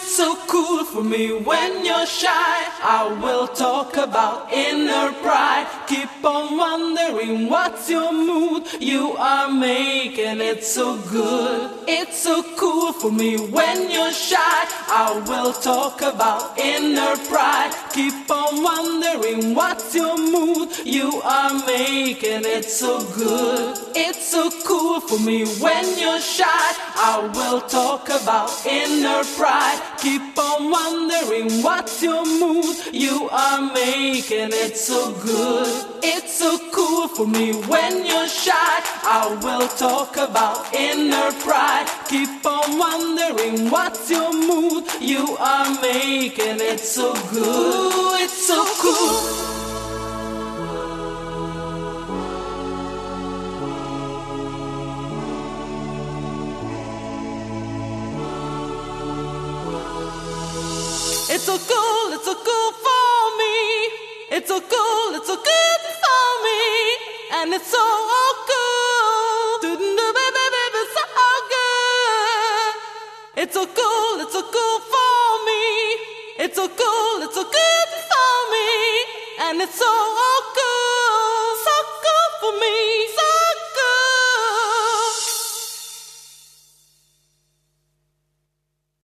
it's so cool for me when you're shy. I will talk about inner pride. Keep on wondering what's your mood. You are making it so good. It's so cool for me when you're shy. I will talk about inner pride. Keep on wondering what's your mood. You are making it so good. It's so cool for me when you're shy. I will talk about inner pride. Keep on wondering what's your mood. You are making it so good. It's so cool for me when you're shy. I will talk about inner pride. Keep on wondering what's your mood. You are making it so good. Ooh, it's so cool. It's so cool, it's so cool for me. It's so cool, it's so good for me. And it's so cool. Do-do-do-baby, so good. It's so cool, it's so cool for me. It's so cool, it's so good for me. And it's so good.